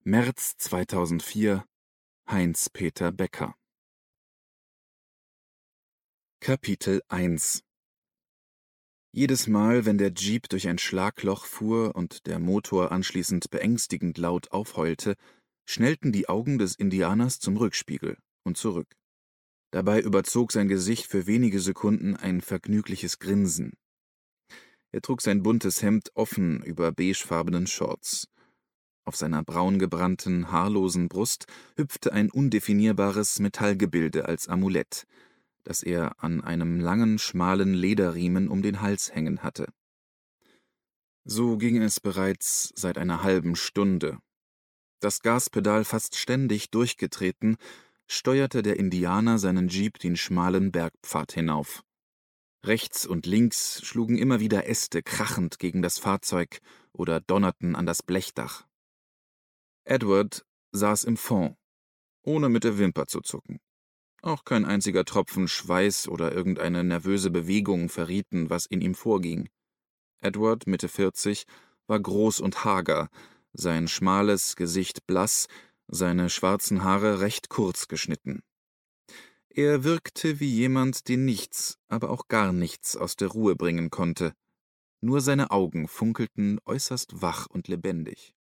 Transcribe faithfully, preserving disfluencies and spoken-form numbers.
März zweitausendvier, Heinz-Peter Becker. Kapitel eins. Jedes Mal, wenn der Jeep durch ein Schlagloch fuhr und der Motor anschließend beängstigend laut aufheulte, schnellten die Augen des Indianers zum Rückspiegel und zurück. Dabei überzog sein Gesicht für wenige Sekunden ein vergnügliches Grinsen. Er trug sein buntes Hemd offen über beigefarbenen Shorts. Auf seiner braungebrannten, haarlosen Brust hüpfte ein undefinierbares Metallgebilde als Amulett, das er an einem langen, schmalen Lederriemen um den Hals hängen hatte. So ging es bereits seit einer halben Stunde. Das Gaspedal fast ständig durchgetreten, steuerte der Indianer seinen Jeep den schmalen Bergpfad hinauf. Rechts und links schlugen immer wieder Äste krachend gegen das Fahrzeug oder donnerten an das Blechdach. Edward saß im Fond, ohne mit der Wimper zu zucken. Auch kein einziger Tropfen Schweiß oder irgendeine nervöse Bewegung verrieten, was in ihm vorging. Edward, Mitte vierzig, war groß und hager, sein schmales Gesicht blass, seine schwarzen Haare recht kurz geschnitten. Er wirkte wie jemand, den nichts, aber auch gar nichts aus der Ruhe bringen konnte. Nur seine Augen funkelten äußerst wach und lebendig.